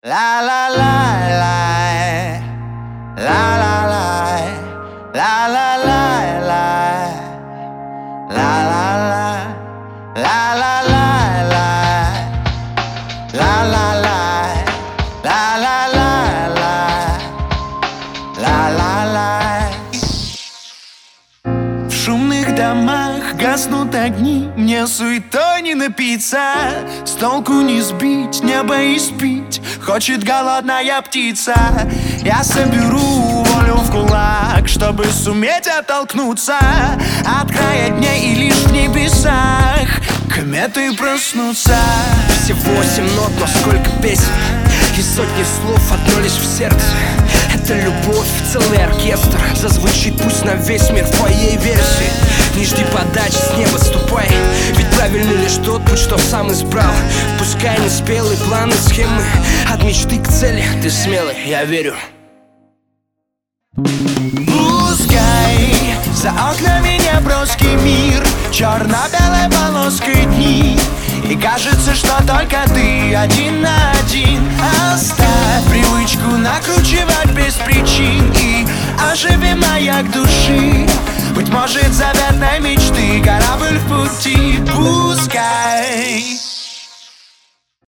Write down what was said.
La la la la, la la la, la la la la, la la la, la la la la, la la la, la la la, la la la. В шумных домах гаснут огни, мне суетой не напиться, с толку не сбить, небо и спить хочет голодная птица. Я соберу волю в кулак, чтобы суметь оттолкнуться от края дней и лишь в небесах кометы проснутся. Всего 8 нот, но сколько песен и сотни слов, одно лишь в сердце. Это любовь, целый оркестр зазвучит пусть на весь мир в твоей версии. Не жди подачи с неба, ступай, ведь правильный лишь тот путь, что сам избрал. Пускай не спелые планы, схемы, от мечты к цели ты смелый, я верю. Пускай за окнами неброский мир, черно-белой полоской дни, и кажется, что только ты один на один. Оставь привычку накручивать без причин и оживи маяк души. Быть может, заветной мечты корабль в пути. Пускай